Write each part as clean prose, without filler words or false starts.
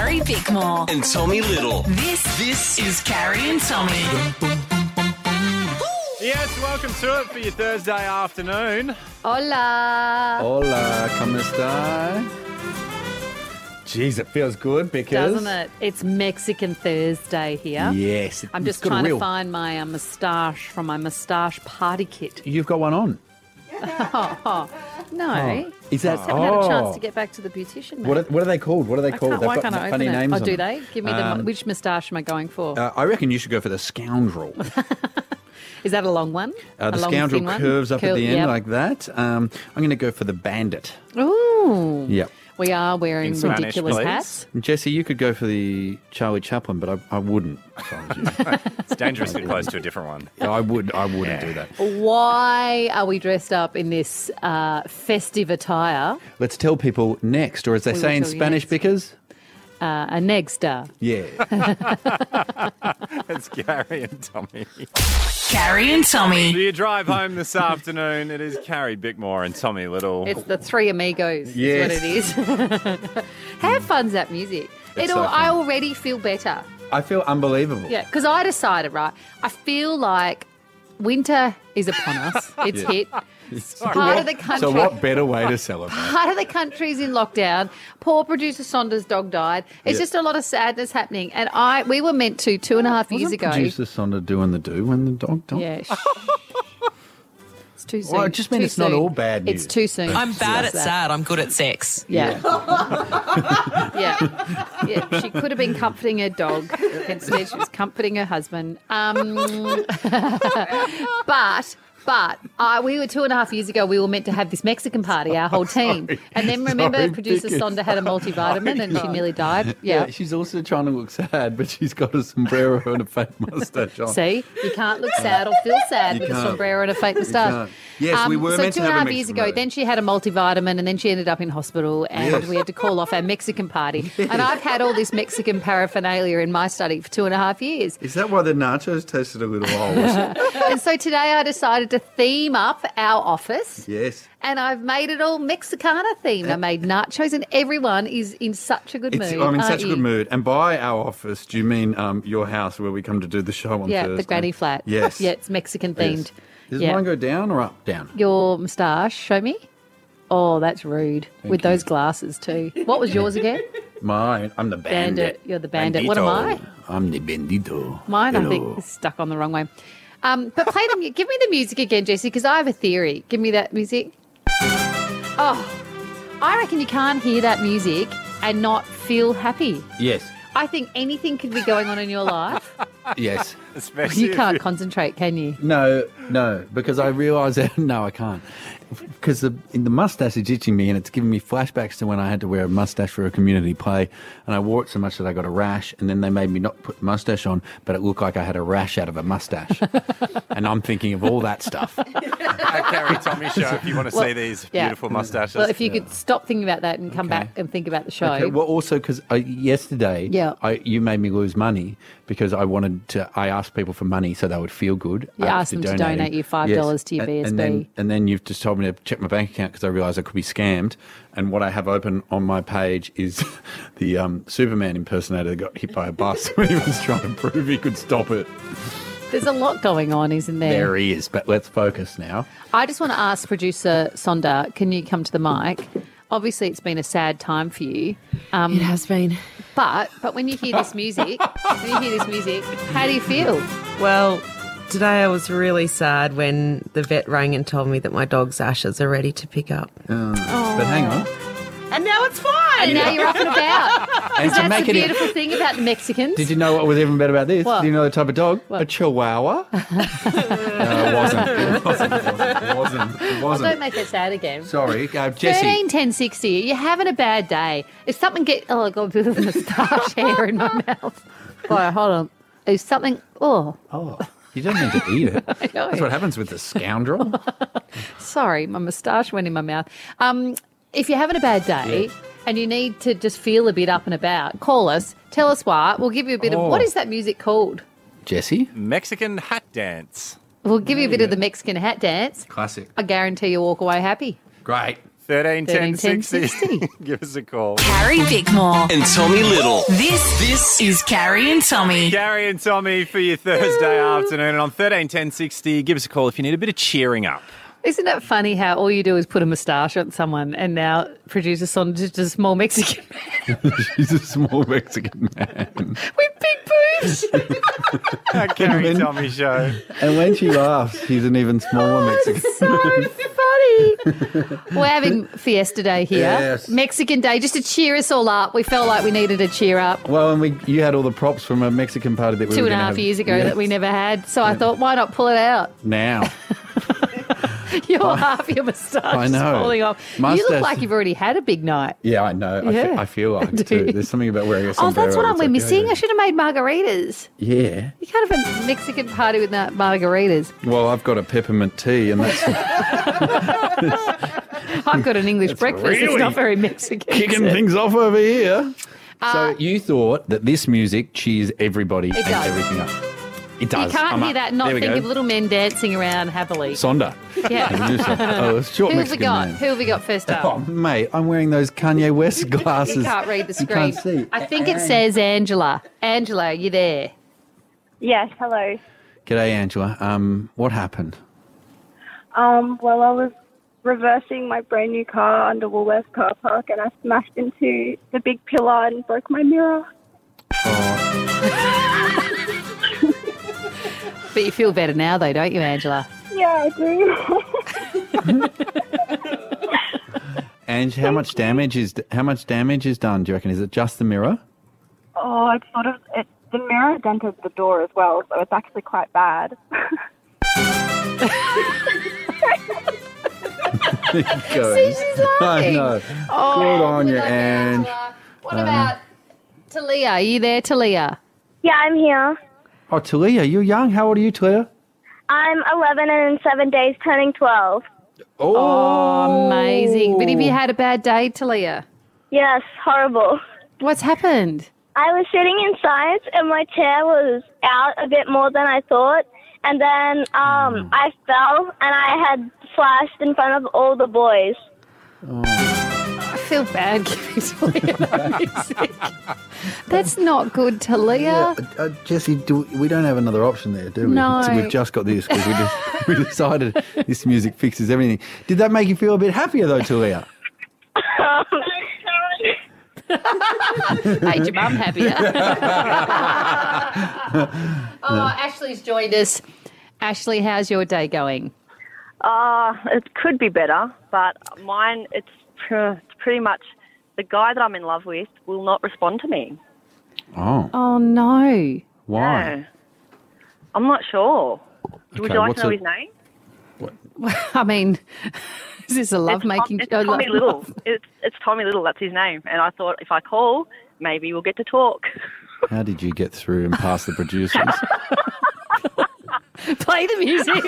Carrie Bickmore and Tommy Little. This is Carrie and Tommy. Yes, welcome to it for your Thursday afternoon. Hola. Hola, ¿cómo está? Jeez, it feels good because... Doesn't it? It's Mexican Thursday here. Yes. I'm just trying to find my moustache from my moustache party kit. You've got one on. No. Is that... I haven't had a chance to get back to the beautician, mate. What are they called? What are they called? Why They've can't got I funny open it? names Oh, on do them. they? Give me which moustache am I going for? I reckon you should go for the scoundrel. Is that a long one? The long, scoundrel thin one? curves up at the end yep. like that. I'm going to go for the bandit. Ooh. Yep. We are wearing In Spanish, ridiculous please. hats. Jesse, you could go for the Charlie Chaplin, but I wouldn't. If I was you. It's dangerously close to a different one. I wouldn't do that. Why are we dressed up in this festive attire? Let's tell people next, or as they We say will in tell you Spanish, next. because... A negsta. Yeah. It's Carrie and Tommy. Carrie and For Tommy. your drive home this afternoon, it is Carrie Bickmore and Tommy Little. It's the Three Amigos Yes. is what it is. How fun's that music? It's so I fun. already feel better. I feel unbelievable. Yeah, because I decided, right, I feel like winter is upon us. It's hit. Part of the country. So what better way to celebrate? Part of the country's in lockdown. Poor producer Sonda's dog died. It's Yeah. just a lot of sadness happening. And we were meant to 2.5 years ago. Producer Sonda doing the do when the dog died? Yeah. It's too soon. Well, it just means Too it's not soon. all bad news. It's too soon. I'm bad at That's that. sad. I'm good at sex. Yeah. Yeah. She could have been comforting her dog. Instead, she was comforting her husband. But we were 2.5 years ago, we were meant to have this Mexican party, our whole team. And then remember, Sorry, producer because- Sonda had a multivitamin and she nearly died. Yeah, Yeah. she's also trying to look sad, but she's got a sombrero and a fake mustache on. See, you can't look sad or feel sad You with a can't. sombrero and a fake can't. moustache. Yes, we were so meant to have a 2.5 years Mexican ago, party. then she had a multivitamin and then she ended up in hospital and Yes. we had to call off our Mexican party. And I've had all this Mexican paraphernalia in my study for 2.5 years. Is that why the nachos tasted a little old? And so today I decided to theme up our office. Yes. And I've made it all Mexicana themed. I made nachos and everyone is in such a good mood. I'm in aren't such a you? good mood. And by our office, do you mean your house where we come to do the show on Yeah, Thursday? the granny flat. Yes. Yeah, it's Mexican themed. Yes. Does Yeah. mine go down or up? Down. Your moustache, show me. Oh, that's rude. With you. those glasses too. What was yours again? Mine. I'm the bandit. You're the bandit. What am I? I'm the bandito. Mine, I Hello. think, is stuck on the wrong way. But play give me the music again, Jesse, because I have a theory. Give me that music. Oh, I reckon you can't hear that music and not feel happy. Yes. I think anything could be going on in your life. Yes. Especially You if can't concentrate, can you? No, because I realise that, no, I can't. Because the mustache is itching me and it's giving me flashbacks to when I had to wear a mustache for a community play and I wore it so much that I got a rash and then they made me not put the mustache on, but it looked like I had a rash out of a mustache. And I'm thinking of all that stuff. Carrie Tommy show if you want to see these yeah. beautiful mustaches. Well, if you could stop thinking about that and come Okay. back and think about the show. Okay, well, also because yesterday Yeah. you made me lose money because I asked people for money so they would feel good. You asked them to donate you $5 to your BSB. And then you've just told me to check my bank account because I realised I could be scammed. And what I have open on my page is the Superman impersonator that got hit by a bus when he was trying to prove he could stop it. There's a lot going on, isn't there? There he is, but let's focus now. I just want to ask producer Sonda, can you come to the mic? Obviously, it's been a sad time for you. It has been. But when you hear this music, how do you feel? Well, today I was really sad when the vet rang and told me that my dog's ashes are ready to pick up. But hang on. And now it's fine. And now you're up and about. And to That's make the it beautiful thing about the Mexicans. Did you know what was even better about this? What? Do you know the type of dog? What? A Chihuahua? No, it wasn't. It wasn't. Don't make it sad again. Sorry, Jesse. 13, 10, 60. You're having a bad day. If something I got a bit of moustache hair in my mouth. Boy, hold on. If something, Oh, you don't mean to eat it. I know. That's what happens with the scoundrel. Sorry, my moustache went in my mouth. If you're having a bad day and you need to just feel a bit up and about, call us. Tell us why. We'll give you a bit of, what is that music called? Jesse? Mexican hat dance. We'll give you a bit of the Mexican hat dance. Classic. I guarantee you'll walk away happy. Great. 13 10 60. 60. Give us a call. Carrie Bickmore. And Tommy Little. This is Carrie and Tommy. Gary and Tommy for your Thursday afternoon. And on 13 10 60, give us a call if you need a bit of cheering up. Isn't it funny how all you do is put a moustache on someone and now producer Son just a small Mexican man She's a small Mexican man. with big boobs? Our Carrie and Tommy show. And when she laughs, she's an even smaller Mexican. So funny. We're having Fiesta Day here. Yes. Mexican Day, just to cheer us all up. We felt like we needed a cheer up. Well, and you had all the props from a Mexican party that we were 2.5 gonna have. years ago Yes. that we never had. So I thought, why not pull it out? Now. Your half your moustache I is know. falling off. You Mustache- look like you've already had a big night. Yeah, I know. Yeah. I feel like Do it too. you? There's something about wearing a Oh, sombrero. that's what that's we're like, missing. yeah. I should have made margaritas. Yeah. You can't have a Mexican party without margaritas. Well, I've got a peppermint tea, and that's I've got an English breakfast. It's really not very Mexican. is kicking it? things off over here. So you thought that this music cheers everybody and does. everything up. It You does. can't I'm hear up. that and not There we think go. of little men dancing around happily. Sonda. Yeah. Oh, a short Who have we Mexican got? man. Who have we got first up? Oh, mate, I'm wearing those Kanye West glasses. You can't read the You screen. can't see. I think it says Angela. Angela, are you there? Yes, hello. G'day, Angela. What happened? Well, I was reversing my brand new car under Woolworths car park and I smashed into the big pillar and broke my mirror. But you feel better now, though, don't you, Angela? Yeah, I do. Ange, how much damage is done? Do you reckon? Is it just the mirror? It's the mirror dented the door as well, so it's actually quite bad. See, she's laughing. I know. Oh, Good on we you, love Ange. Angela. What about Talia? Are you there, Talia? Yeah, I'm here. Oh, Talia, you're young. How old are you, Talia? I'm 11 and in 7 days turning 12. Oh, amazing. But have you had a bad day, Talia? Yes, horrible. What's happened? I was sitting inside and my chair was out a bit more than I thought. And then I fell and I had flashed in front of all the boys. I feel bad giving Talia no music. That's not good, Talia. Jessie, we don't have another option there, do we? No. So we've just got this because we decided this music fixes everything. Did that make you feel a bit happier, though, Talia? Made your mum happier. Ashley's joined us. Ashley, how's your day going? It could be better, but mine, it's pretty much the guy that I'm in love with will not respond to me. Oh, Oh, no. why? No. I'm not sure. Would Okay, you like what's to know it- his name? I mean, is this a love-making... It's Tommy Little. It's Tommy Little, that's his name. And I thought if I call, maybe we'll get to talk. How did you get through and past the producers? Play the music.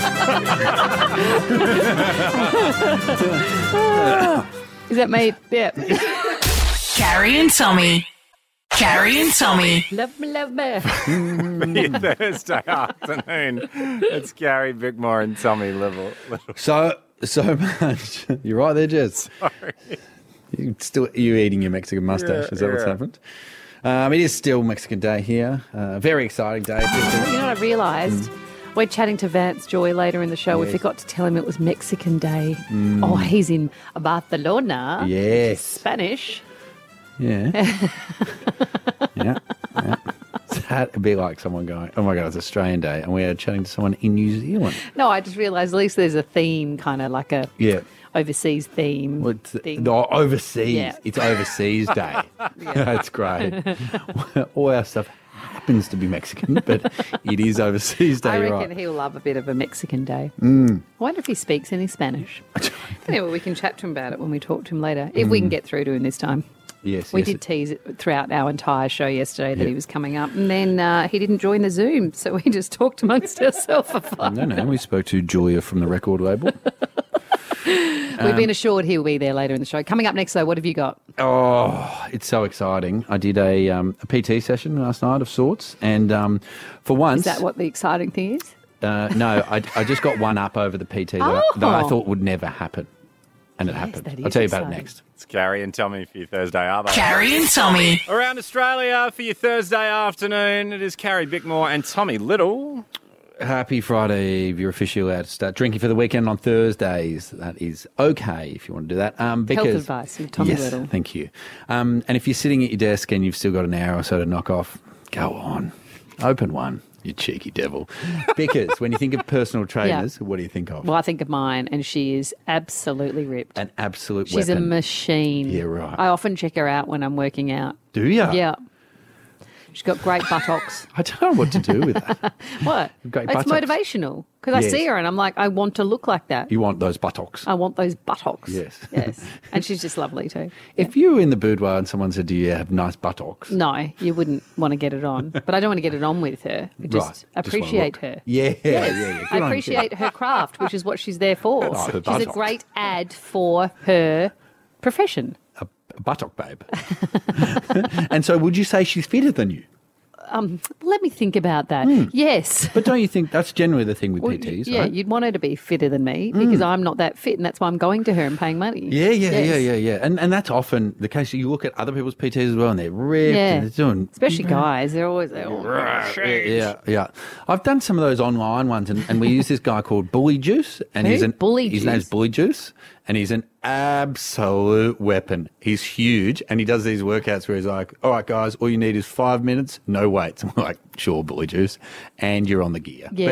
Is that me? Yeah. Carrie and Tommy. Carrie and Tommy. Love me, love me. Your Thursday afternoon. It's Gary Bickmore and Tommy Little. so much. You're right there, Jess. Sorry. You eating your Mexican mustache? Yeah, Is that what's yeah. happened? It is still Mexican Day here. Very exciting day. You know what I realised? We're chatting to Vance Joy later in the show. We Yes. forgot to tell him it was Mexican Day. Oh, he's in Barcelona. Yes. Spanish. Yeah. yeah. So that'd be like someone going, oh my God, it's Australian Day. And we're chatting to someone in New Zealand. No, I just realised at least there's a theme, kind of like a Yeah. overseas theme. Well, thing. no, overseas. Yeah. It's overseas day. That's great. All our stuff happens to be Mexican, but it is overseas day, I you're reckon right. he'll love a bit of a Mexican day. I wonder if he speaks any Spanish. Anyway, we can chat to him about it when we talk to him later, if we can get through to him this time. Yes, We yes. did tease it throughout our entire show yesterday that Yep. he was coming up, and then he didn't join the Zoom, so we just talked amongst ourselves for fun. No, we spoke to Julia from the record label. We've been assured he'll be there later in the show. Coming up next, though, what have you got? Oh, it's so exciting. I did a PT session last night of sorts, and for once... Is that what the exciting thing is? No, I just got one up over the PT that I thought would never happen. And it happened. that I'll is tell you about it exciting. next. It's Carrie and Tommy for your Thursday Arvo. Carrie and Tommy. Around Australia for your Thursday afternoon, it is Carrie Bickmore and Tommy Little. Happy Friday Eve. You're officially allowed to start drinking for the weekend on Thursdays. That is okay if you want to do that. Because, Health advice with Tommy yes, Little. Thank you. And if you're sitting at your desk and you've still got an hour or so to knock off, go on. Open one, you cheeky devil. Because when you think of personal trainers, what do you think of? Well, I think of mine, and she is absolutely ripped. An absolute She's weapon. a machine. Yeah, right. I often check her out when I'm working out. Do you? Yeah. She's got great buttocks. I don't know what to do with that. What? Great It's buttocks. motivational because I Yes. see her and I'm like, I want to look like that. You want those buttocks. I want those buttocks. Yes. Yes. And she's just lovely too. If you were in the boudoir and someone said, do you have nice buttocks? No, you wouldn't want to get it on. But I don't want to get it on with her. I just Right. appreciate Just wanna her. look. Yeah. Yes. Good I on you. appreciate her craft, which is what she's there for. Oh, her She's a buttocks. great ad for her profession. A buttock babe. And so would you say she's fitter than you? Let me think about that. Yes. But don't you think that's generally the thing with Well, PTs, yeah, right? you'd want her to be fitter than me because I'm not that fit, and that's why I'm going to her and paying money. Yeah. Yes. And that's often the case. You look at other people's PTs as well, and they're ripped, Yeah. and they're doing... Especially guys, they're always Yeah. I've done some of those online ones, and we use this guy called Bully Juice, and Who? his Bully name's Juice? Bully Juice, and he's an absolute weapon. He's huge, and he does these workouts where he's like, "All right, guys, all you need is 5 minutes, no weights." I'm like, "Sure, Bully Juice," and you're on the gear. Yeah. But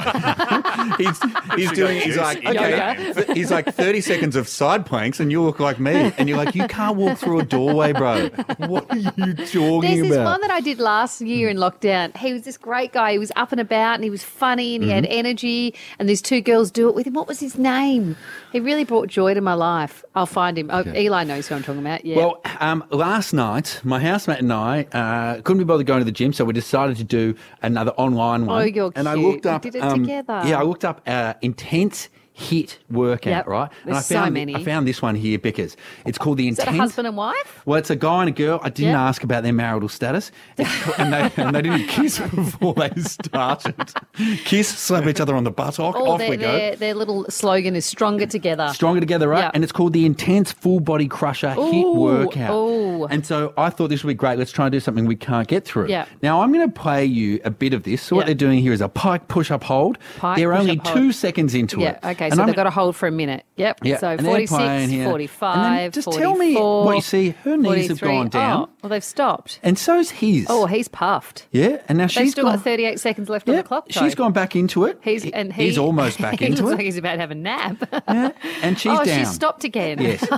anyway, he's doing. He's like, okay, Yoga. he's like 30 seconds of side planks, and you look like me, and you're like, you can't walk through a doorway, bro. What are you talking There's this about? one that I did last year in lockdown. He was this great guy. He was up and about and he was funny and he had energy. And these two girls do it with him. What was his name? He really brought joy to my life. I'll find him. Oh, Eli knows who I'm talking about. Yeah. Well, last night, my housemate and I couldn't be bothered going to the gym, so we decided to do another online one. Oh, you're and I cute. looked We up, did it together. Yeah, I looked up intense HIIT workout, Yep. right? And There's so many. I found this one here because it's called the is that Intense. a husband and wife? Well, it's a guy and a girl. I didn't Yeah. ask about their marital status, and they didn't kiss before they started. Kiss, slap each other on the buttock, off we go. Their little slogan is stronger together. Stronger together, right? Yeah. And it's called the Intense Full Body Crusher HIIT Ooh, Workout. ooh. And so I thought this would be great. Let's try and do something we can't get through. Yeah. Now I'm going to play you a bit of this. So what Yeah. they're doing here is a pike push-up hold. Pike They're only push-up hold. 2 seconds into Yeah, it. okay, And so I'm- they've got to hold for a minute. Yep. Yeah, So and they're 46, playing here. 45, And then just tell me 44, what you see. Her knees have 43. gone down. Oh, well, they've stopped. And so's his. Oh, he's puffed. yeah. And now They've she's still gone. got 38 seconds left on Yeah, the clock. she's though. gone back into it. He's almost back he into looks it. like he's about to have a nap. Yeah, and she's oh, down. she's stopped again. Yes.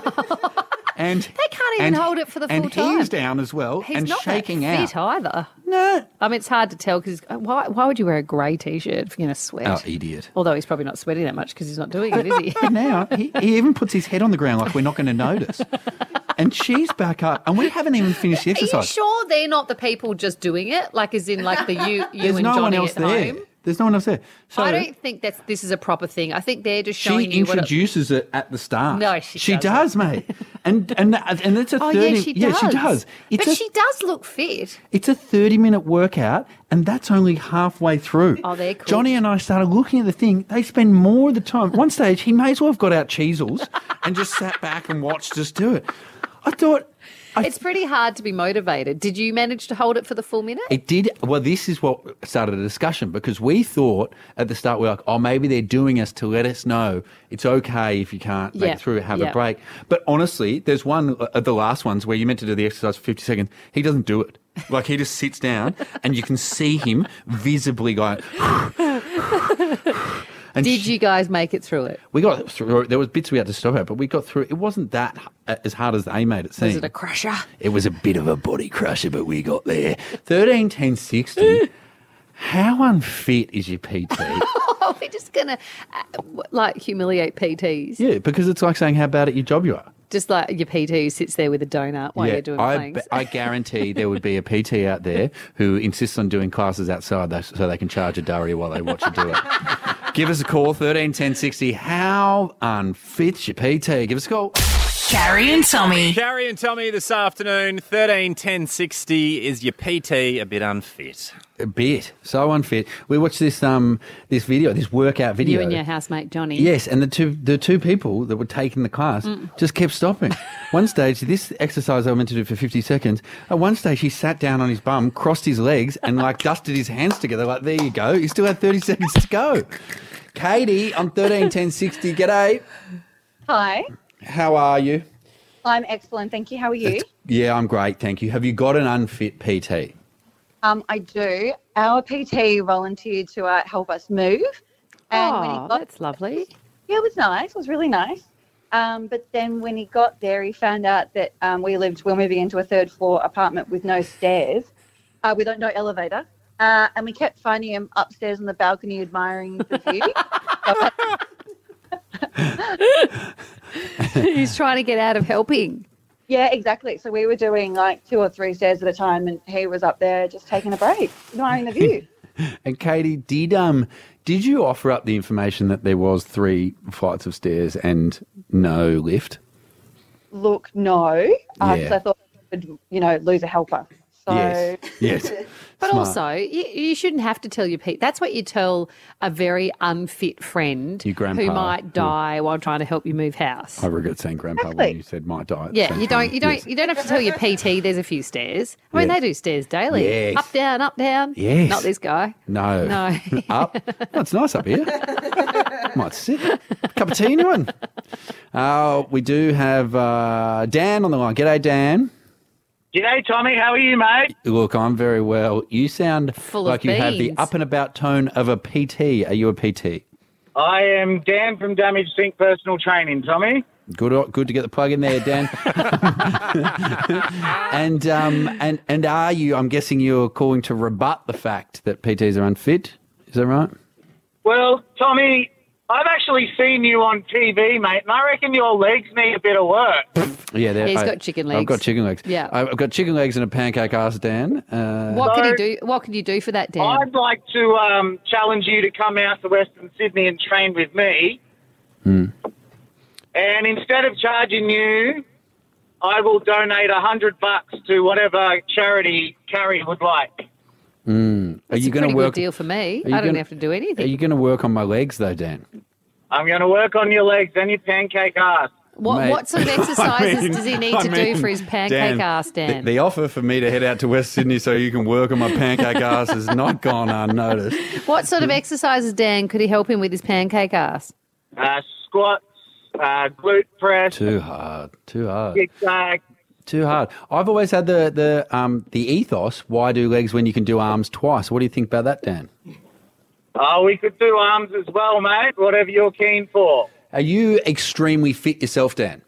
And They can't even hold it for the full and time. he's down as well He's and not shaking that out. fit either. No. I mean, it's hard to tell because why would you wear a grey T-shirt if you're going to sweat? Oh, idiot. Although he's probably not sweating that much because he's not doing it, is he? Now he even puts his head on the ground like we're not going to notice. And she's back up, and we haven't even finished the Are you exercise. sure they're not the people just doing it? Like, as in, like you There's and no Johnny one else at there. home? There's no one else there. So I don't think this is a proper thing. I think they're just she showing you what it, introduces it at the start. No, she does, mate. And it's a Oh, 30. yeah, she does. Yeah, she does. But she does look fit. It's a 30-minute workout, and that's only halfway through. Oh, they're cool. Johnny and I started looking at the thing. They spend more of the time. At one stage, he may as well have got out Cheezels and just sat back and watched us do it. I thought... It's pretty hard to be motivated. Did you manage to hold it for the full minute? It did. Well, this is what started a discussion because we thought at the start, we're like, oh, maybe they're doing us to let us know it's okay if you can't make Yeah, it through, have yeah. a break. But honestly, there's one of the last ones where you meant to do the exercise for 50 seconds. He doesn't do it. Like he just sits down and you can see him visibly going... And Did you guys make it through it? We got through. There was bits we had to stop at, but we got through. It wasn't that as hard as they made it seem. Was it a crusher? It was a bit of a body crusher, but we got there. 13, 10, 60. How unfit is your PT? Oh, we're just going to, humiliate PTs. Yeah, because it's like saying how bad at your job you are. Just like your PT who sits there with a donut while you're doing planks. I guarantee there would be a PT out there who insists on doing classes outside so they can charge a durry while they watch you do it. Give us a call, 13 10 60. How unfit's your PT? Give us a call. Carrie and Tommy. Carrie and Tommy this afternoon, 13 10 60. Is your PT a bit unfit? A bit. So unfit. We watched this this video, this workout video. You and your housemate Johnny. Yes, and the two people that were taking the class just kept stopping. One stage, this exercise I was meant to do for 50 seconds, at one stage he sat down on his bum, crossed his legs and dusted his hands together like, there you go. He still had 30 seconds to go. Katie on 13 10 60. G'day. Hi, How are you? I'm excellent. Thank you. How are you? Yeah, I'm great, thank you. Have you got an unfit PT? I do. Our PT volunteered to help us move. And when he Oh, got, that's lovely. yeah, it was nice. It was really nice. But then when he got there, he found out that we're moving into a third floor apartment with no stairs, with no elevator. And we kept finding him upstairs on the balcony admiring the view. He's trying to get out of helping. Yeah, exactly. So we were doing like 2 or 3 stairs at a time, and he was up there just taking a break, admiring the view. And Katie, did you offer up the information that there was 3 flights of stairs and no lift? Look, no, because Yeah. I thought I would, lose a helper. So Yes. But Smart. also, you shouldn't have to tell your Pete. That's what you tell a very unfit friend Your grandpa. who might die while trying to help you move house. I regret saying grandpa Exactly. when you said might die. At the Yeah, same you time. don't have to tell your PT there's a few stairs. I mean, Yes. they do stairs daily. Yes. Up, down, up, down. Yes. Not this guy. No. No. Up. Oh, it's nice up here. Might sit. Cup of tea, anyone? We do have Dan on the line. G'day, Dan. G'day, Tommy. How are you, mate? Look, I'm very well. You sound Full of like you have the beans. up and about tone of a PT. Are you a PT? I am Dan from Damaged Sink Personal Training, Tommy. Good to get the plug in there, Dan. and are you? I'm guessing you're calling to rebut the fact that PTs are unfit. Is that right? Well, Tommy, I've actually seen you on TV, mate, and I reckon your legs need a bit of work. Yeah, He's got chicken legs. I've got chicken legs. Yeah. I've got chicken legs and a pancake ass, Dan. What So- can you do? What can you do for that, Dan? I'd like to challenge you to come out to Western Sydney and train with me. And instead of charging you, I will donate $100 to whatever charity Carrie would like. Are It's you a going pretty to work? good deal for me. are I you don't gonna- have to do Are anything. you going to work on my legs though, Dan? I'm going to work on your legs and your pancake ass. Mate, What sort of exercises I does he need to do for his pancake ass, Dan? The offer for me to head out to West Sydney so you can work on my pancake ass has not gone unnoticed. What sort of exercises, Dan, could he help him with his pancake ass? Squats, glute press, Too hard. kick back. Too hard. I've always had the ethos, why do legs when you can do arms twice? What do you think about that, Dan? Oh, we could do arms as well, mate. Whatever you're keen for. Are you extremely fit yourself, Dan?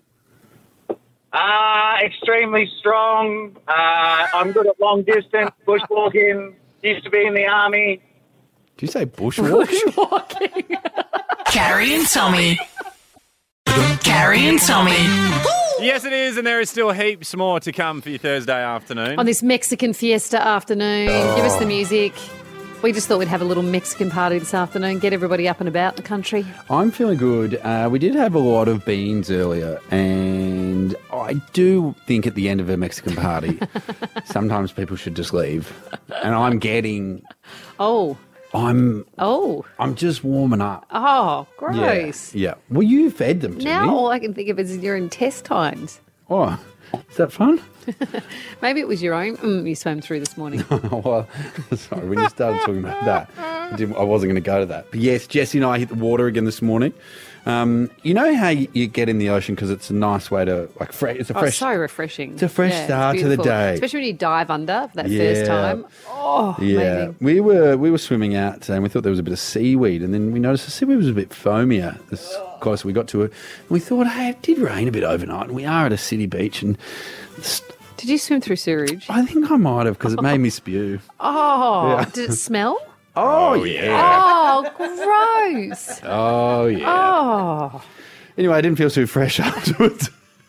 Extremely strong. I'm good at long distance, bushwalking. Used to be in the army. Did you say bushwalking? Carrie and Tommy. Carrie and Tommy. Yes, it is, and there is still heaps more to come for your Thursday afternoon. On this Mexican fiesta afternoon, give us the music. We just thought we'd have a little Mexican party this afternoon, get everybody up and about the country. I'm feeling good. We did have a lot of beans earlier, and I do think at the end of a Mexican party, sometimes people should just leave. And I'm just warming up. Oh, gross. Yeah. Well, you fed them to Now me. all I can think of is your intestines. Oh, is that fun? Maybe it was your own you swam through this morning. Well, sorry, when you started talking about that, I wasn't going to go to that. But yes, Jesse and I hit the water again this morning. You know how you get in the ocean because it's a nice way to, it's a fresh... so refreshing. It's a fresh start to the beautiful. day. Especially when you dive under for that Yeah. first time. Oh, Yeah, amazing. we were swimming out and we thought there was a bit of seaweed, and then we noticed the seaweed was a bit foamier as closer we got to it. And we thought, hey, it did rain a bit overnight, and we are at a city beach, and Did you swim through sewage? I think I might have because it made me spew. Oh, Yeah. did it smell? Oh yeah. Oh, gross. Oh yeah. Oh, Anyway, I didn't feel too fresh afterwards.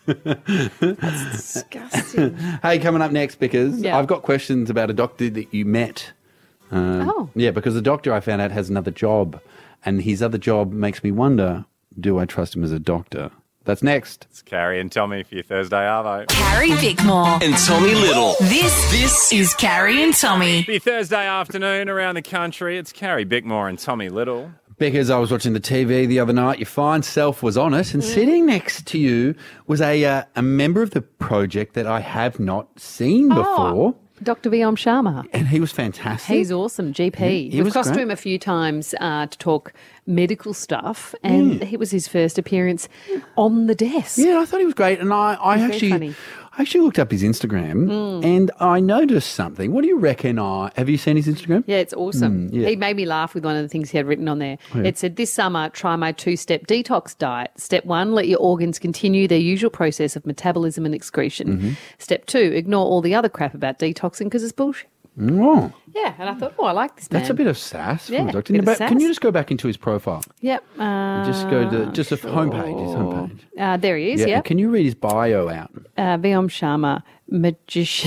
disgusting. Hey, coming up next, because Yeah. I've got questions about a doctor that you met. Oh. Yeah, because the doctor I found out has another job, and his other job makes me wonder, do I trust him as a doctor That's next. It's Carrie and Tommy for your Thursday Arvo. Carrie Bickmore. And Tommy Little. This is Carrie and Tommy. For your Thursday afternoon around the country, it's Carrie Bickmore and Tommy Little. Because I was watching the TV the other night, your fine self was on it, and sitting next to you was a member of the project that I have not seen before. Dr. Vyom Sharma. And he was fantastic. He's awesome, GP. He We've was crossed to great. him a few times to talk medical stuff, and it was his first appearance on the desk. Yeah, I thought he was great, and I Very funny. actually looked up his Instagram, and I noticed something. What do you reckon? Have you seen his Instagram? Yeah, it's awesome. yeah. He made me laugh with one of the things he had written on there. yeah. It said, this summer, try my 2-step detox diet. Step 1, let your organs continue their usual process of metabolism and excretion. Step 2, ignore all the other crap about detoxing because it's bullshit. Oh, Yeah, and I thought, I like this man. that's a bit of sass from Yeah, the doctor. bit of But Can you sass. just go back into his profile? Yep. Just go to the homepage. His homepage. There he is, Yeah. yeah. and Can you read his bio out? Vyom Sharma, magician.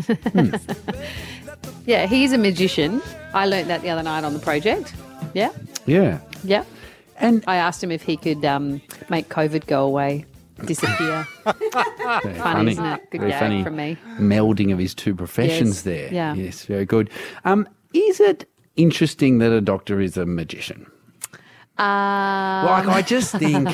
Yeah, he's a magician. I learnt that the other night on the project. Yeah, Yeah. yeah. And I asked him if he could make COVID go away, disappear. very Funny, isn't it? Good Very gag funny from me. melding of his two professions Yes, there. yeah. Yes, very good. Is it interesting that a doctor is a magician? Like, I just think,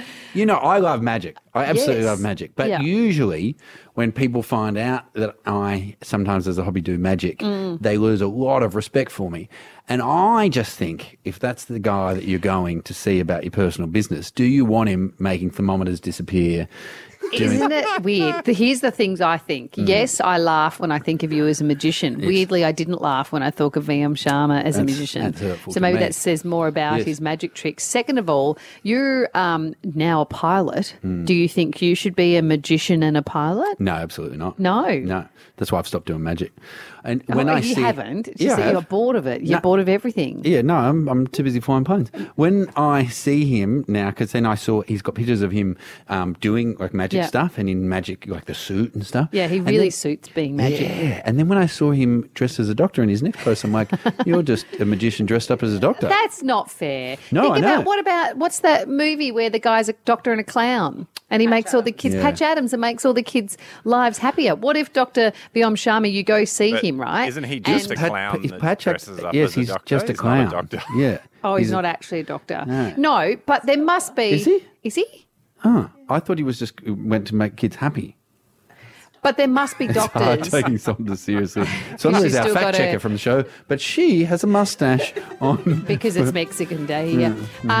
I love magic. I absolutely Yes. love magic. But Yeah. usually when people find out that I sometimes as a hobby do magic, they lose a lot of respect for me. And I just think if that's the guy that you're going to see about your personal business, do you want him making thermometers disappear? Isn't it weird? Here's the things I think. Yes, I laugh when I think of you as a magician. Weirdly, I didn't laugh when I thought of Vyom Sharma as a magician. that's hurtful So to maybe me. that says more about Yes. his magic tricks. Second of all, you're now a pilot. Do you think you should be a magician and a pilot? No, absolutely not. No. No. That's why I've stopped doing magic. And Oh, when I you see, haven't. It's Yeah, just I that you're have. bored of it. You're No. bored of everything. Yeah, no, I'm too busy flying planes. When I see him now, because then I saw he's got pictures of him doing like magic Yeah. stuff and in magic, like the suit and stuff. Yeah, he And really then- suits being magic. Yeah, and then when I saw him dressed as a doctor in his next post, I'm like, you're just a magician dressed up as a doctor. That's not fair. No, Think I know. what's that movie where the guy's a doctor and a clown and he makes all the kids, Yeah. Patch Adams, and makes all the kids' lives happier? What if Dr. Vyom Sharma, you go see But him, right? isn't he just And- a clown Is that Patch- dresses up yes, as a he's doctor? just a He's clown. not a doctor. Yeah. Oh, he's a- not actually a doctor. No. No, but there must be. Is he? Is he? Oh, I thought he was just went to make kids happy. But there must be Hard doctors. taking Sondra seriously. Sondra is she's our still fact got checker her- from the show, but she has a mustache on. Because it's Mexican Day here.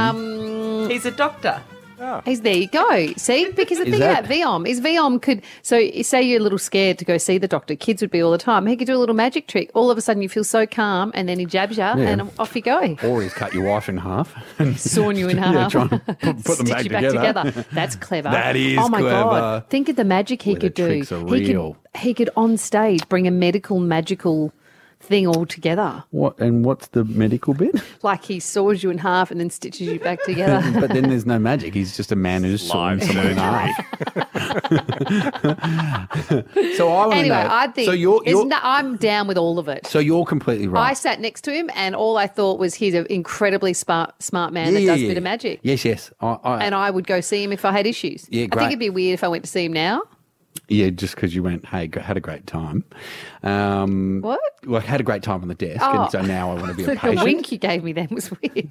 He's a doctor. He's there you go. See, because the Is thing that- about Vyom is Vyom could. So say you're a little scared to go see the doctor. Kids would be all the time. He could do a little magic trick. All of a sudden you feel so calm, and then he jabs you, and off you go. Or he's cut your wife in half. Sawn you in half. Yeah, trying to put them Stitch back you back together. That's clever. That is oh my clever. God. Think of the magic he Where could the do. tricks are real. He could on stage bring a magical thing all together. What's the medical bit? Like he saws you in half and then stitches you back together. But then there's no magic. He's just a man who's sawing Live someone in surgery. half. So I want to Anyway, know. I think So I'm down with all of it. so you're completely I right. sat next to him, and all I thought was he's an incredibly smart man that does a bit of magic. Yes. And I would go see him if I had issues. Yeah, I great. think it'd be weird if I went to see him now. Yeah, just because you went, hey, had a great time. What? Well, I had a great time on the desk, Oh. and so now I want to be a The patient. wink you gave me then was weird.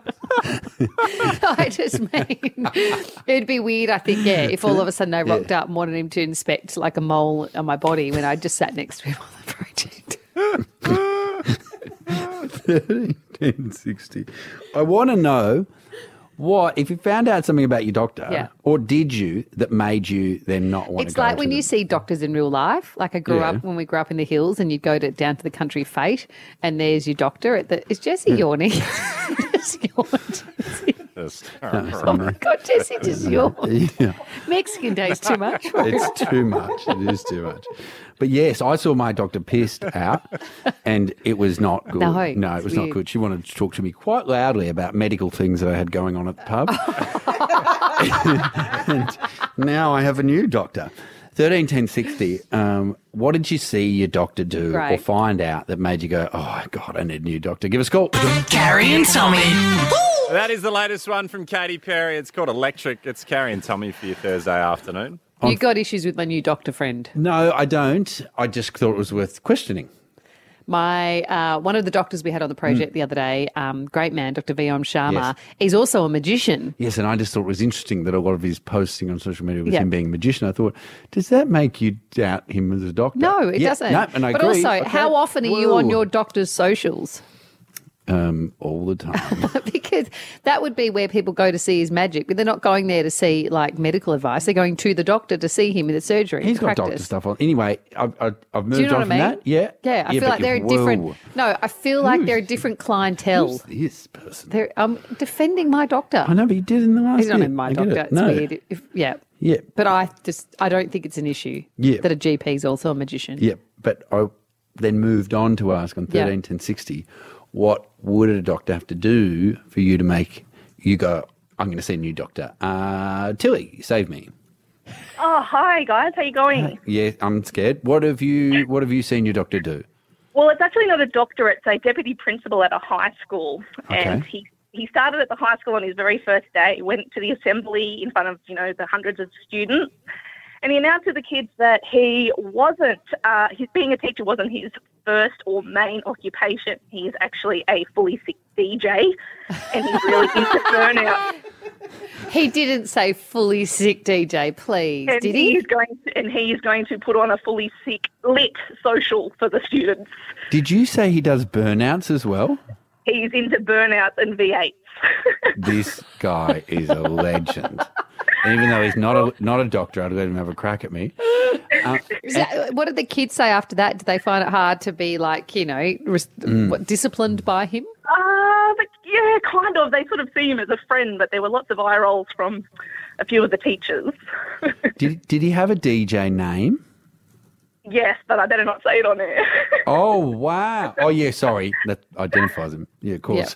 I just mean it'd be weird, I think, if all of a sudden I rocked up and wanted him to inspect like a mole on my body when I just sat next to him on the project. 1060. I want to know what, if you found out something about your doctor, Yeah. or did you, that made you then not want It's to go like to when them? you see doctors in real life. Like I grew Yeah. up when we grew up in the hills, and you'd go down to the country fete, and there's your doctor. Is Jessie yawning? Just yawned. Just- Oh my God, Jessie just yawned. Yeah. Mexican Day's too much for her. It's too much. It is too much. But yes, I saw my doctor pissed out, and it was not good. No, it it's was not weird. good. She wanted to talk to me quite loudly about medical things that I had going on at the pub. And now I have a new doctor. 131060. What did you see your doctor do or Right. find out that made you go, oh, God, I need a new doctor? Give us a call. Carrie and Tommy. That is the latest one from Katy Perry. It's called Electric. It's Carrie and Tommy for your Thursday afternoon. You got issues with my new doctor friend. No, I don't. I just thought it was worth questioning. My one of the doctors we had on the project the other day, great man, Dr. V.M. Sharma, Yes. he's also a magician. Yes, and I just thought it was interesting that a lot of his posting on social media was him being a magician. I thought, does that make you doubt him as a doctor? No, it doesn't. No, and I but agree. also, Okay. how often are you on Whoa. your doctor's socials? All the time. Because that would be where people go to see his magic, but they're not going there to see like medical advice. They're going to the doctor to see him in the surgery. He's got practice. doctor stuff on. Anyway, I've moved Do you know on what I from mean? that. Yeah. Yeah, I feel but like they're a whoa. different. No, I feel like they're a different clientele. Who's this person? I'm defending my doctor. I know, but you did in the last He's not bit. in my I get doctor. it. It's No. weird. Yeah. Yeah. But I don't think it's an issue that a GP is also a magician. Yeah, but I then moved on to ask on 131060, what would a doctor have to do for you to make you go, I'm going to see a new doctor? Tilly, save me. Oh, hi guys. How you going? Yeah, I'm scared. What have you seen your doctor do? Well, it's actually not a doctor. It's a deputy principal at a high school. Okay. And he started at the high school on his very first day. He went to the assembly in front of, the hundreds of students. And he announced to the kids that he wasn't, his being a teacher wasn't his first or main occupation. He is actually a fully sick DJ, and he's really into burnout. He didn't say fully sick DJ, please, And did he? he is going to put on a fully sick lit social for the students. Did you say he does burnouts as well? He's into burnouts and V8s. This guy is a legend. Even though he's not a doctor, I'd let him have a crack at me. What did the kids say after that? Did they find it hard to be like, disciplined by him? But yeah, kind of. They sort of see him as a friend, but there were lots of eye rolls from a few of the teachers. Did he have a DJ name? Yes, but I better not say it on air. Oh, wow. Oh, yeah, sorry. That identifies him. Yeah, of course.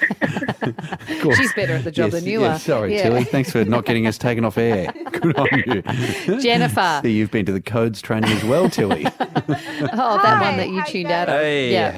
Of course. She's better at the job than you are. Sorry, Yeah. Tilly. Thanks for not getting us taken off air. Good on you. Jennifer. See, you've been to the codes training as well, Tilly. Oh, that one that you tuned out of. Hey, yeah.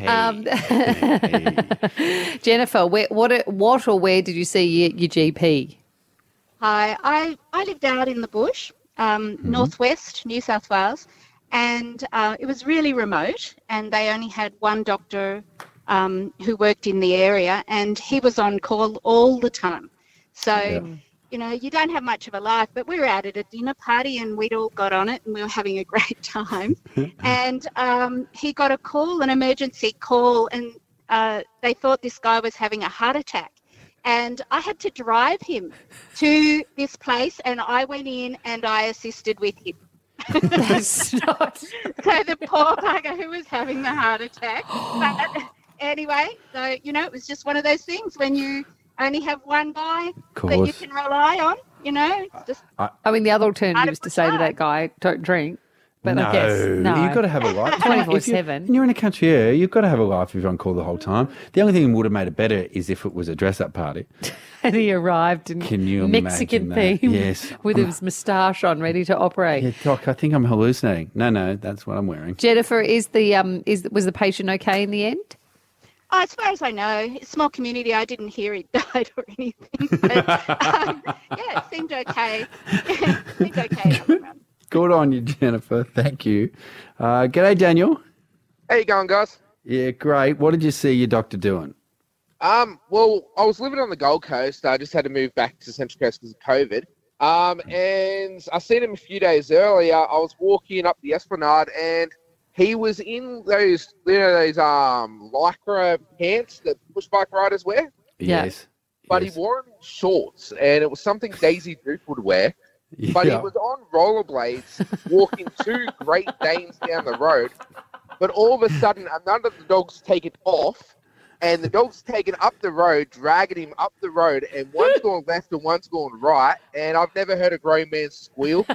hey. Jennifer, what or where did you see your GP? Hi, I lived out in the bush, northwest New South Wales, and it was really remote, and they only had one doctor who worked in the area, and he was on call all the time. So, you don't have much of a life, but we were out at a dinner party and we'd all got on it and we were having a great time. And he got a call, an emergency call, and they thought this guy was having a heart attack. And I had to drive him to this place, and I went in and I assisted with him. That's not... So the poor bugger who was having the heart attack. But anyway, so, it was just one of those things when you only have one guy that you can rely on, It's just, I mean, the other alternative is to say to that guy, don't drink. But I guess, no. You've got to have a life. 24/7. You're in a country, you've got to have a life if you're on call the whole time. The only thing that would have made it better is if it was a dress-up party. And he arrived in Can you Mexican imagine that? theme Yes. with his moustache on, ready to operate. Yeah, Doc, I think I'm hallucinating. No, that's what I'm wearing. Jennifer, was the patient okay in the end? as far as I know, it's a small community. I didn't hear he died or anything. But, it seemed okay. Seemed okay. Good on you, Jennifer. Thank you. G'day, Daniel. How you going, guys? Yeah, great. What did you see your doctor doing? Well, I was living on the Gold Coast. I just had to move back to Central Coast because of COVID. And I seen him a few days earlier. I was walking up the Esplanade, and he was in those, lycra pants that push bike riders wear. Yes. But he wore them in shorts, and it was something Daisy Duke would wear. But he was on rollerblades walking two Great Danes down the road. But all of a sudden, another of the dogs take it off, and the dog's taken up the road, dragging him up the road, and one's going left and one's going right, and I've never heard a grown man squeal.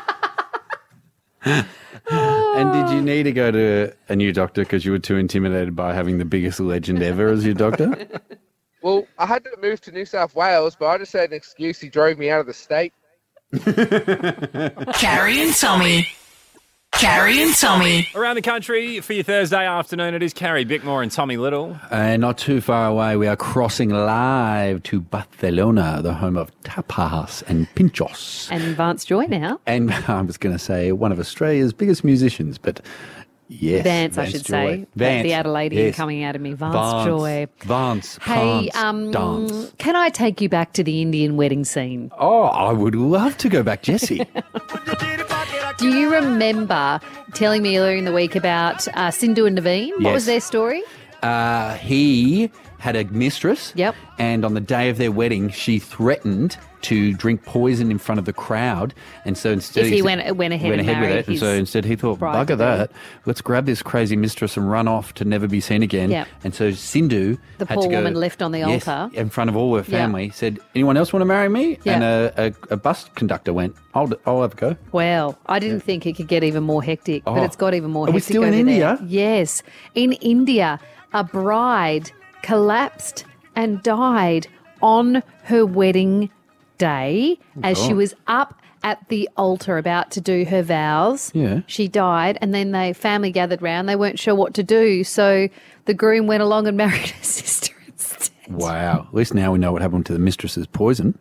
And did you need to go to a new doctor because you were too intimidated by having the biggest legend ever as your doctor? Well, I had to move to New South Wales, but I just had an excuse. He drove me out of the state. Carrie and Tommy. Carrie and Tommy. Around the country for your Thursday afternoon, it is Carrie Bickmore and Tommy Little. And not too far away, we are crossing live to Barcelona, the home of tapas and pinchos. And Vance Joy now. And I was going to say one of Australia's biggest musicians, but yes. Vance, I should Joy. say. Vance. The Adelaidean Yes. coming out of me. Vance Joy. Vance. Hey, dance. can I take you back to the Indian wedding scene? Oh, I would love to go back, Jesse. Do you remember telling me earlier in the week about Sindhu and Naveen? What Yes. was their story? He had a mistress. Yep. And on the day of their wedding, she threatened to drink poison in front of the crowd. And so instead If he went ahead and with married it. And his so instead he thought, bride to bugger that. Let's grab this crazy mistress and run off to never be seen again. Yep. And so Sindhu The had poor to go, woman left on the yes, altar. in front of all her family, said, anyone else want to marry me? Yeah. And a bus conductor went, I'll have a go. Well, I didn't think it could get even more hectic, but Oh. it's got even more Are we hectic still in over India? there. Yes. In India, a bride collapsed and died on her wedding day as she God. was up at the altar about to do her vows. Yeah. She died, and then the family gathered round. They weren't sure what to do, so the groom went along and married her sister instead. Wow. At least now we know what happened to the mistress's poison.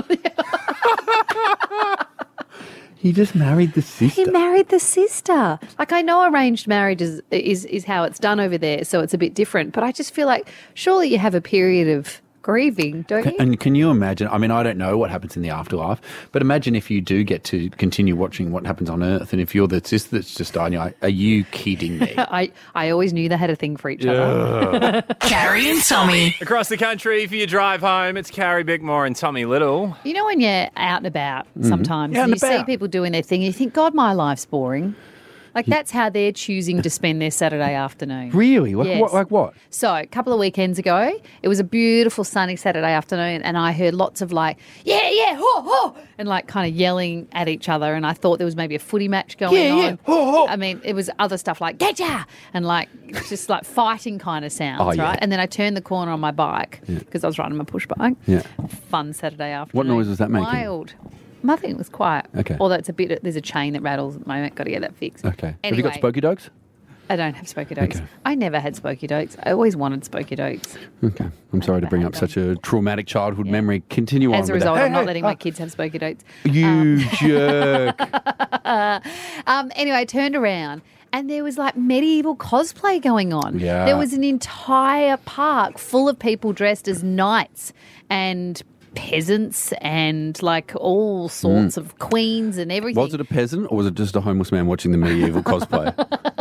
He just married the sister. He married the sister. Like, I know arranged marriage is how it's done over there, so it's a bit different. But I just feel like surely you have a period of grieving, don't you? And can you imagine? I mean, I don't know what happens in the afterlife, but imagine if you do get to continue watching what happens on Earth, and if you're the sister that's just died, you're like, are you kidding me? I always knew they had a thing for each other. Carrie and Tommy. Across the country for your drive home, it's Carrie Bickmore and Tommy Little. You know when you're out and about sometimes, Out and and you see about. people doing their thing, and you think, God, my life's boring. Like, that's how they're choosing to spend their Saturday afternoon. Really? Like, Yes. what? So, a couple of weekends ago, it was a beautiful sunny Saturday afternoon, and I heard lots of like, yeah, ho, ho, and like kind of yelling at each other. And I thought there was maybe a footy match going on. ho, ho. I mean, it was other stuff like, getcha, and like just like fighting kind of sounds, Oh, yeah. right? And then I turned the corner on my bike because I was riding my push bike. Yeah. Fun Saturday afternoon. What noise was that making? Wild. Nothing. It was quiet. Okay. Although it's a bit, there's a chain that rattles at the moment. Got to get that fixed. Okay. Have you Anyway. got Spokey Dogs? I don't have Spokey Dokes. Okay. I never had Spokey Dokes. I always wanted Spokey Dokes. Okay. I'm sorry to bring up such a traumatic childhood memory. Continue on As a with result, that. I'm not letting my kids have Spokey Dokes. You jerk. Anyway, I turned around and there was like medieval cosplay going on. Yeah. There was an entire park full of people dressed as knights and peasants and like all sorts of queens and everything. Was it a peasant or was it just a homeless man watching the medieval cosplay?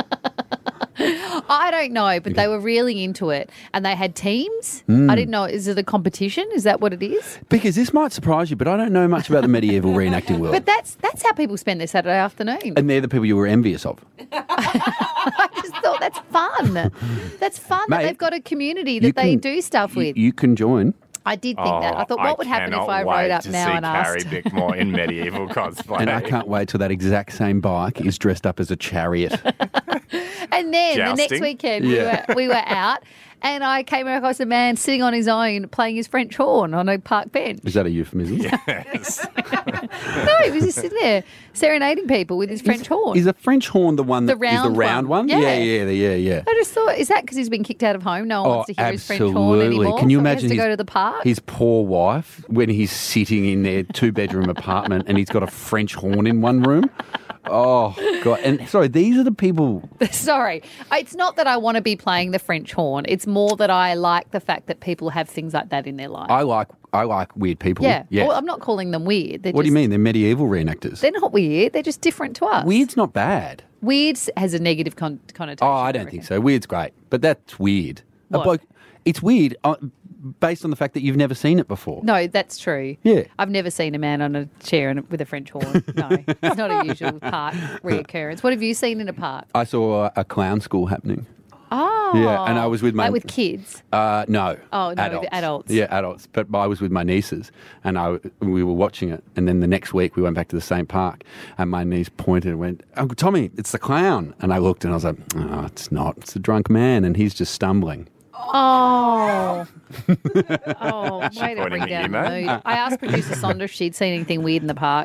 I don't know, but they were really into it. And they had teams. Mm. I didn't know. Is it a competition? Is that what it is? Because this might surprise you, but I don't know much about the medieval reenacting world. But that's how people spend their Saturday afternoon. And they're the people you were envious of. I just thought that's fun. That's fun Mate, that they've got a community you that they can- do stuff with. You can join. I did think that. I thought, what would happen if cannot I wait rode up to now see and asked? Carrie Bickmore in medieval cosplay. And I can't wait till that exact same bike is dressed up as a chariot. And then the next Jousting? weekend Yeah. we were out, and I came across a man sitting on his own playing his French horn on a park bench. Is that a euphemism? Yes. No, he was just sitting there serenading people with his French horn. Is a French horn the one The that is the round round one? one? Yeah. Yeah. I just thought, is that because he's been kicked out of home? No one wants to hear his French horn absolutely. anymore. Can you so he imagine has to his, go to the park? his poor wife when he's sitting in their two-bedroom apartment and he's got a French horn in one room? Oh, God. And sorry, these are the people... Sorry. It's not that I want to be playing the French horn. It's more that I like the fact that people have things like that in their life. I like weird people. yeah. Yeah. Well, I'm not calling them weird. They're What do you just- mean? They're medieval reenactors. They're not weird. They're just different to us. Weird's not bad. Weird has a negative connotation. Oh, I don't think so. Weird's great, but that's weird. A What? bloke, it's weird based on the fact that you've never seen it before. No, that's true. Yeah. I've never seen a man on a chair with a French horn. No, it's not a usual park reoccurrence. What have you seen in a park? I saw a clown school happening. Oh. Yeah, and I was with my... Like with kids? No. Oh, no, with adults. Yeah, adults. But I was with my nieces, and we were watching it. And then the next week, we went back to the same park, and my niece pointed and went, "Uncle Tommy, it's the clown." And I looked, and I was like, "Oh, it's not. It's a drunk man, and he's just stumbling." Oh. Way to pointing bring at down you, the mate. mood. I asked producer Sonda if she'd seen anything weird in the park,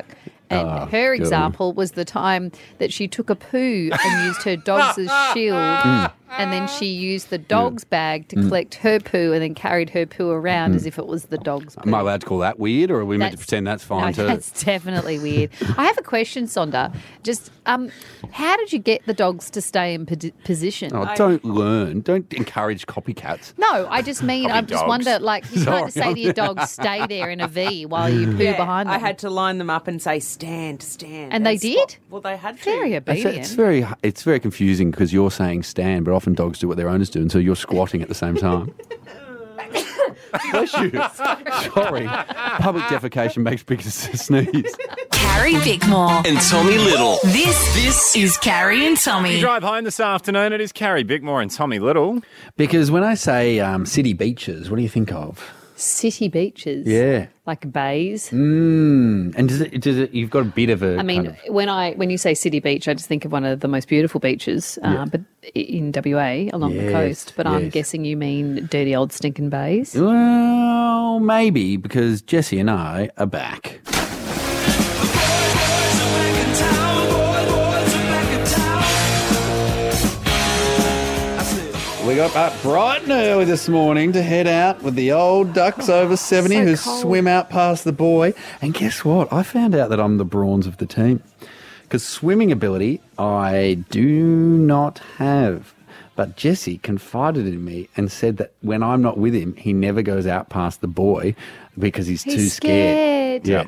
And her example was the time that she took a poo and used her dog's as shield, and then she used the dog's bag to collect her poo and then carried her poo around as if it was the dog's poo. Am I allowed to call that weird, or are we meant to pretend that's fine too? That's definitely weird. I have a question, Sonda. Just how did you get the dogs to stay in position? Oh, don't learn. Don't encourage copycats. No, I just mean, I just dogs. wonder, like, you can't say to your dog, stay there in a V while you poo behind them. I had to line them up and say, stand. And they did? Well, they had to. Very obedient. It's very confusing because you're saying stand, but often dogs do what their owners do, and so you're squatting at the same time. Bless you. Sorry. Public defecation makes big sneeze. Carrie Bickmore And Tommy Little. This is Carrie and Tommy. You drive home this afternoon, it is Carrie Bickmore and Tommy Little. Because when I say city beaches, what do you think of? City beaches? Yeah. Like bays? And does it, you've got a bit of a... I mean, when you say city beach, I just think of one of the most beautiful beaches, but in WA along the coast. But I'm guessing you mean dirty old stinking bays. Well, maybe, because Jessie and I are back. We got up bright and early this morning to head out with the old ducks over 70 who swim out past the buoy. And guess what? I found out that I'm the bronze of the team. Because swimming ability, I do not have. But Jessie confided in me and said that when I'm not with him, he never goes out past the buoy because he's too scared. Yeah.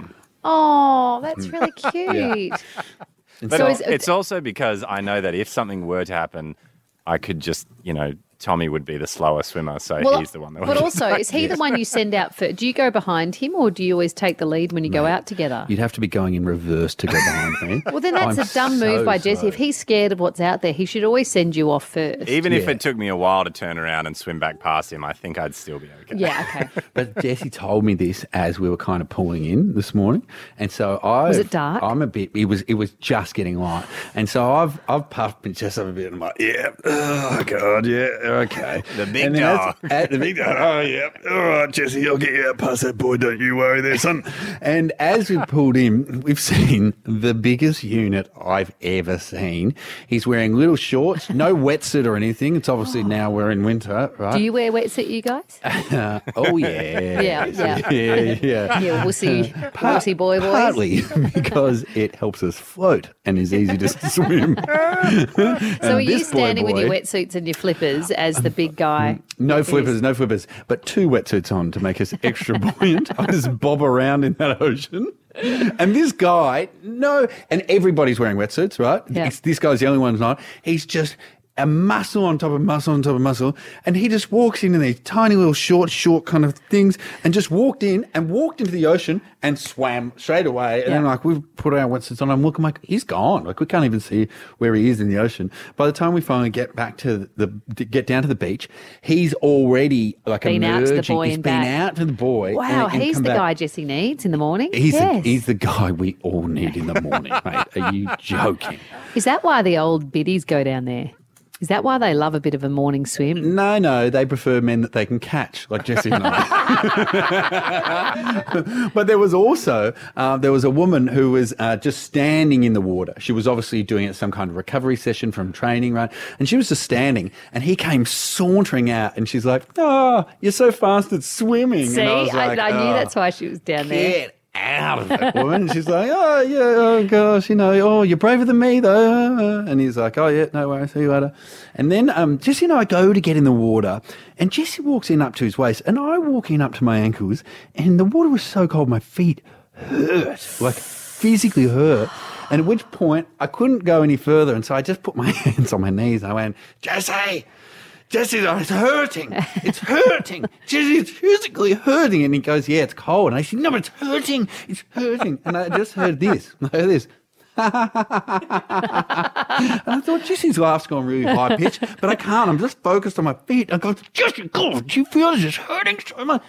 Oh, that's really cute. But so it's also because I know that if something were to happen, I could just, Tommy would be the slower swimmer, so he's the one that would. But also, is he the one you send out for? Do you go behind him, or do you always take the lead when you go out together? You'd have to be going in reverse to go behind me. Well, then that's a dumb move by Jessie. If he's scared of what's out there, he should always send you off first. Even if it took me a while to turn around and swim back past him, I think I'd still be okay. Yeah, okay. But Jessie told me this as we were kind of pulling in this morning, and so was it dark? I'm a bit. It was just getting light, and so I've puffed my chest up a bit, and I'm like, yeah, oh god, yeah, okay. The big dog. The big dog. Oh, yeah. All right, Jessie, I'll get you out past that boy. Don't you worry there, son. And as we pulled in, we've seen the biggest unit I've ever seen. He's wearing little shorts, no wetsuit or anything. It's obviously now we're in winter, right? Do you wear wetsuit, you guys? Oh, yeah. Yeah. Yeah, wussy boy boys. Partly because it helps us float and is easy to swim. So are you standing with your wetsuits and your flippers as the big guy? No flippers, but 2 wetsuits on to make us extra buoyant. I just bob around in that ocean. And this guy, and everybody's wearing wetsuits, right? Yeah. This guy's the only one who's not. He's just a muscle on top of muscle on top of muscle. And he just walks in these tiny little short kind of things and just walked into the ocean and swam straight away. And then we've put our wetsuits on. I'm looking like, he's gone. Like we can't even see where he is in the ocean. By the time we finally get back to get down to the beach, he's already like been emerging. Out to the buoy he's and been back. out to the buoy. Wow, and he's come the back. guy Jessie needs in the morning. He's the guy we all need in the morning, mate. Are you joking? Is that why the old biddies go down there? Is that why they love a bit of a morning swim? No, they prefer men that they can catch, like Jessie and I. But there was also, there was a woman who was just standing in the water. She was obviously doing some kind of recovery session from training, right? And she was just standing, and he came sauntering out, and she's like, oh, you're so fast at swimming. See, and I was like, I knew that's why she was down there. Get out of it, woman. And she's like, oh, yeah, oh, gosh, you're braver than me, though. And he's like, oh, yeah, no worries, see you later. And then Jessie and I go to get in the water, and Jessie walks in up to his waist, and I walk in up to my ankles, and the water was so cold my feet hurt, like physically hurt. And at which point I couldn't go any further, and so I just put my hands on my knees, and I went, Jessie, it's hurting. It's hurting. Jessie, it's physically hurting. And he goes, yeah, it's cold. And I said, no, but it's hurting. It's hurting. And I just heard this. And I thought, Jessie's laugh's gone really high pitched, but I can't. I'm just focused on my feet. I go, Jessie, God, do you feel this is hurting so much?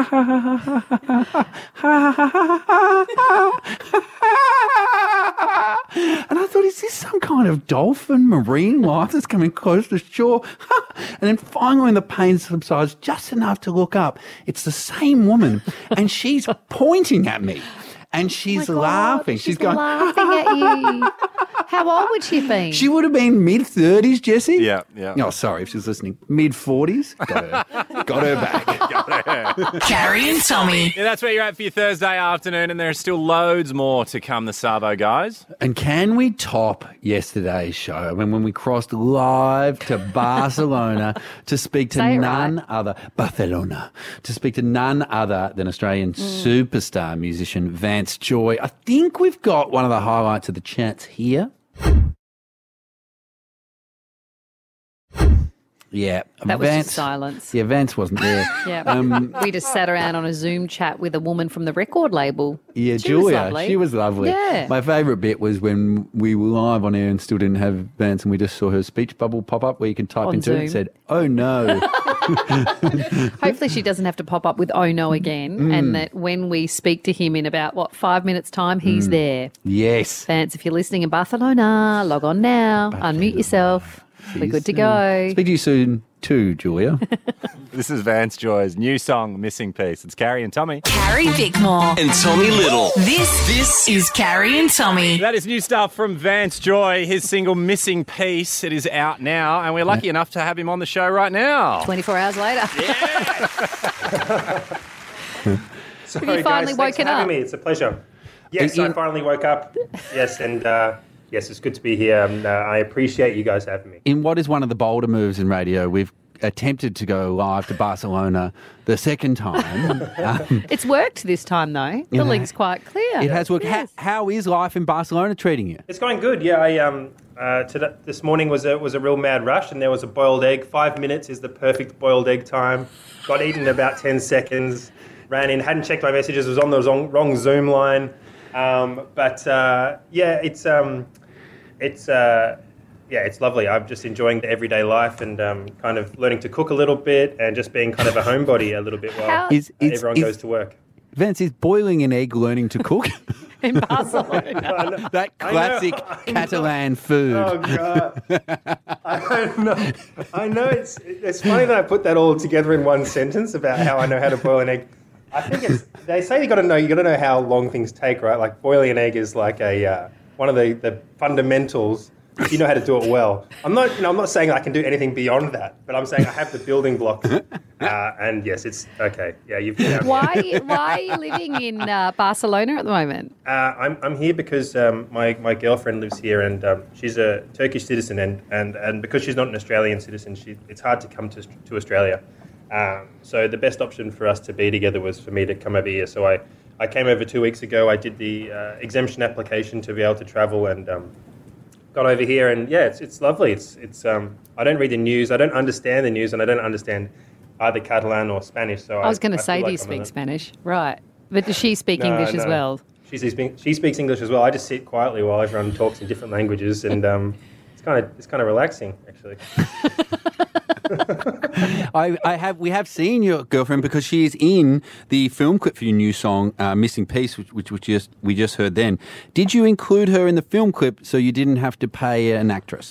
And I thought, is this some kind of dolphin marine life that's coming close to shore? And then finally, when the pain subsides just enough to look up, it's the same woman, and she's pointing at me. And she's Oh my God, laughing. She's going, laughing at you. How old would she have been? She would have been mid-30s, Jesse. Yeah. Oh, sorry if she's listening. Mid-40s. Got her back. Carrie and Tommy. Yeah, that's where you're at for your Thursday afternoon, and there are still loads more to come, the Savo guys. And can we top yesterday's show when we crossed live to Barcelona to speak to none other than Australian superstar musician Vance Joy? I think we've got one of the highlights of the chats here. Yeah. That was just silence. Yeah, Vance wasn't there. Yeah. We just sat around on a Zoom chat with a woman from the record label. Yeah, She Julia. was She was lovely. Yeah. My favourite bit was when we were live on air and still didn't have Vance, and we just saw her speech bubble pop up where you can type On into it and Zoom. said, "Oh no." Hopefully she doesn't have to pop up with "Oh no" again, and that when we speak to him in about 5 minutes' time, he's there. Yes. Vance, if you're listening in Barcelona, log on now, unmute yourself. We're good to go. Speak to you soon too, Julia. This is Vance Joy's new song, Missing Piece. It's Carrie and Tommy. Carrie Bickmore. And Tommy Little. This is Carrie and Tommy. That is new stuff from Vance Joy, his single Missing Piece. It is out now, and we're lucky enough to have him on the show right now. 24 hours later. Sorry, Have you finally guys, thanks for woken having up? me. It's a pleasure. Yes, I finally woke up. Yes, and yes, it's good to be here. I appreciate you guys having me. In what is one of the bolder moves in radio, we've attempted to go live to Barcelona the second time. It's worked this time, though. The link's quite clear. It has worked. Yes. How is life in Barcelona treating you? It's going good. Yeah, this morning was a real mad rush, and there was a boiled egg. 5 minutes is the perfect boiled egg time. Got eaten in about 10 seconds. Ran in, hadn't checked my messages. Was on the wrong Zoom line. It's lovely. I'm just enjoying the everyday life and kind of learning to cook a little bit and just being kind of a homebody a little bit while everyone goes to work. Vance, is boiling an egg learning to cook? In Barcelona. That classic Catalan food. Oh, God. I know. It's funny that I put that all together in one sentence about how I know how to boil an egg. I think they say you got to know how long things take, right? Like boiling an egg is like one of the fundamentals. If you know how to do it well. I'm not saying I can do anything beyond that, but I'm saying I have the building blocks. And yes, it's okay. Yeah, you've been out here. Why are you living in Barcelona at the moment? I'm here because my girlfriend lives here, and she's a Turkish citizen, and because she's not an Australian citizen, it's hard to come to Australia. So the best option for us to be together was for me to come over here. So I came over 2 weeks ago. I did the exemption application to be able to travel, and got over here, and yeah, it's lovely. It's I don't read the news, I don't understand the news, and I don't understand either Catalan or Spanish. So I was going to say, do you speak Spanish? Right, but does she speak English as well? She speaks English as well. I just sit quietly while everyone talks in different languages, and it's kind of relaxing actually. We have seen your girlfriend because she is in the film clip for your new song, Missing Piece, which we just heard then. Did you include her in the film clip so you didn't have to pay an actress?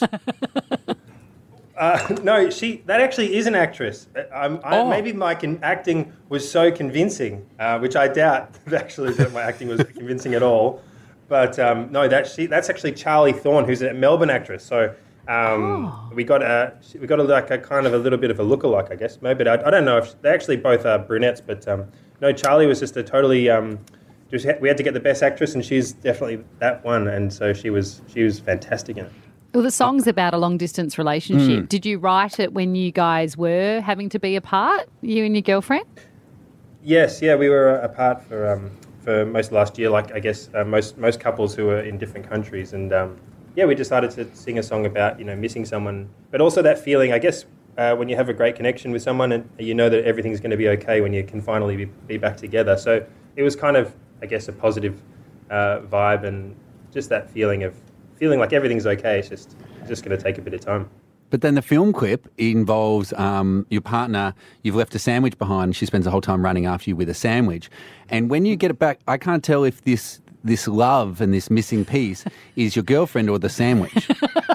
No, that actually is an actress. Maybe my acting was so convincing, which I doubt actually that my acting was convincing at all. But no, that's actually Charlie Thorne, who's a Melbourne actress. So. We got a kind of a little bit of a lookalike, I guess. Maybe I don't know if they actually both are brunettes, but no, Charlie was just a totally. We had to get the best actress, and she's definitely that one, and so she was fantastic in it. Well, the song's about a long distance relationship. Did you write it when you guys were having to be apart, you and your girlfriend? Yes, yeah, we were apart for most of last year, like I guess most couples who are in different countries, and. Yeah, we decided to sing a song about, missing someone. But also that feeling, I guess, when you have a great connection with someone and you know that everything's going to be okay when you can finally be back together. So it was kind of, I guess, a positive vibe and just that feeling like everything's okay. It's just going to take a bit of time. But then the film clip involves your partner, you've left a sandwich behind. She spends the whole time running after you with a sandwich. And when you get it back, I can't tell if this love and this missing piece is your girlfriend or the sandwich.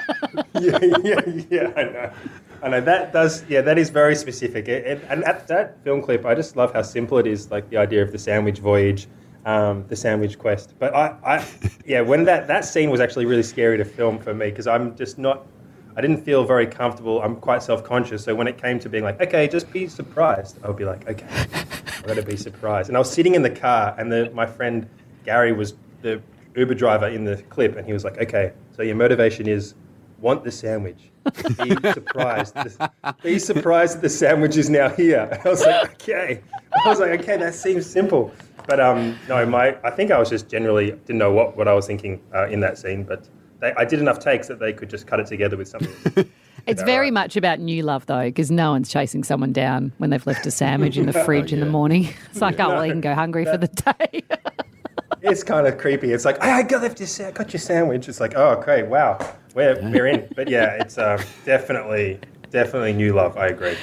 Yeah, I know. That is very specific. And at that film clip, I just love how simple it is, like the idea of the sandwich voyage. the sandwich quest. But when that scene was actually really scary to film for me because I'm just not. I didn't feel very comfortable. I'm quite self-conscious. So when it came to being like, okay, just be surprised, I would be like, okay, I've got to be surprised. And I was sitting in the car, and my friend Gary was the Uber driver in the clip, and he was like, okay, so your motivation is want the sandwich. Be surprised. Be surprised that the sandwich is now here. And I was like, okay. That seems simple. But no, I think I was just generally didn't know what I was thinking in that scene, but I did enough takes that they could just cut it together with something. It's very much about new love, though, because no one's chasing someone down when they've left a sandwich in the fridge in the morning. It's like, well, you can go hungry for the day. It's kind of creepy. It's like, I got your sandwich. It's like, oh, okay, wow, we're in. But yeah, it's definitely new love. I agree.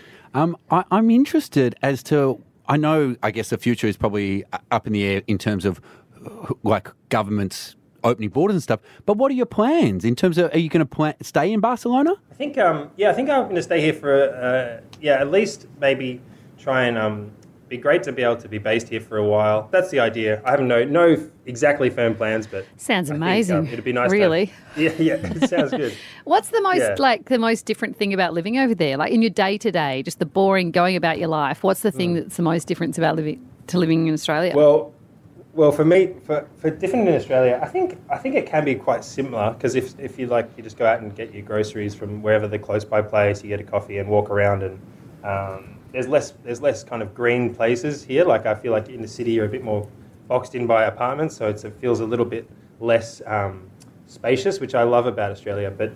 I'm interested as to. I know. I guess the future is probably up in the air in terms of like governments opening borders and stuff. But what are your plans in terms of? Are you going to stay in Barcelona? I think I'm going to stay here for at least maybe try and be great to be able to be based here for a while. That's the idea. I have no exactly firm plans, but sounds amazing. It'd be nice. Really? It sounds good. What's the most the most different thing about living over there? Like in your day to day, just the boring going about your life. What's the thing that's the most different about living in Australia? Well, for me, for different in Australia, I think it can be quite similar because if you you just go out and get your groceries from wherever the close by place, you get a coffee and walk around and there's less kind of green places here. Like I feel like in the city you're a bit more boxed in by apartments, so it feels a little bit less spacious, which I love about Australia. But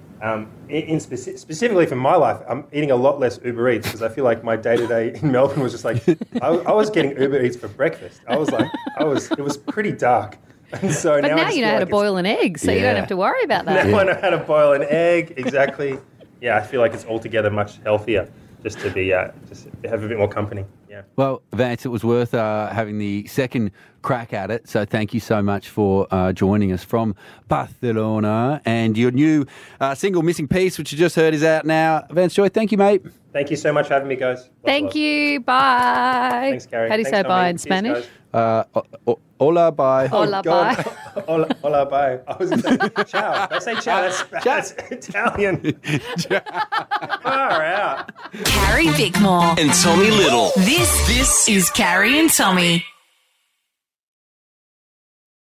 specifically for my life, I'm eating a lot less Uber Eats because I feel like my day-to-day in Melbourne was just like, I was getting Uber Eats for breakfast. It was pretty dark. And so but now you know how to boil an egg, so you don't have to worry about that. Now I know how to boil an egg, exactly. Yeah, I feel like it's altogether much healthier just to be, just have a bit more company. Yeah. Well, Vance, it was worth having the second crack at it. So thank you so much for joining us from Barcelona. And your new single, Missing Piece, which you just heard, is out now. Vance Joy, thank you, mate. Thank you so much for having me, guys. Thank you. Bye. Thanks, Carrie. How do you say bye in Spanish? Hola, bye. Hola, bye. Hola, bye. I was going to say ciao. I say ciao. That's Italian. Far out. Carrie Bickmore and Tommy Little. This is Carrie and Tommy.